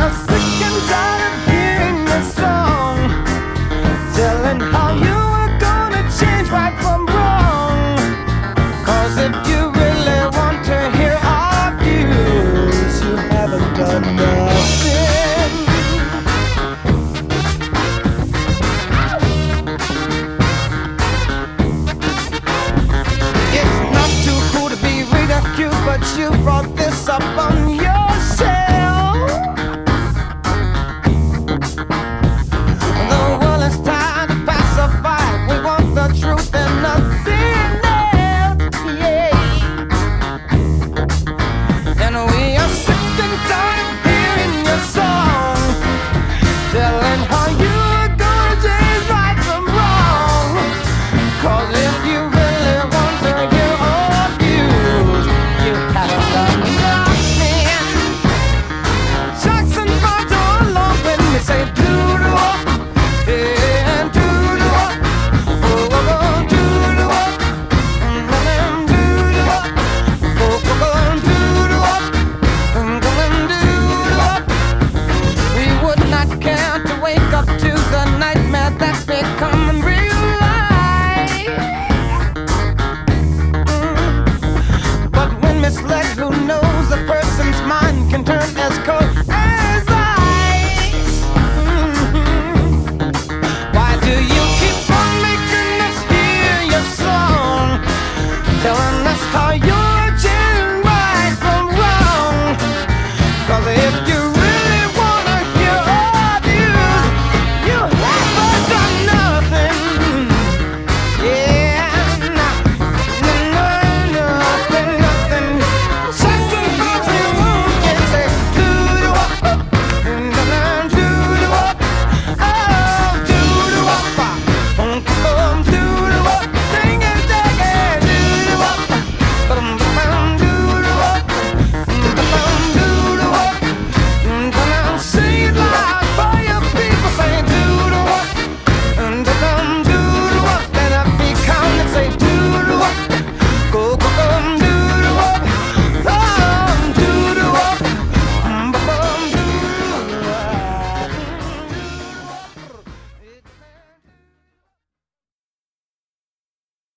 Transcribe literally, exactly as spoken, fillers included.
you're sick and tired of hearing this song, telling how you are gonna change right from wrong. Cause if you really want to hear our views, you haven't done nothing. It's not too cool to be ridiculed, but you brought this up on you.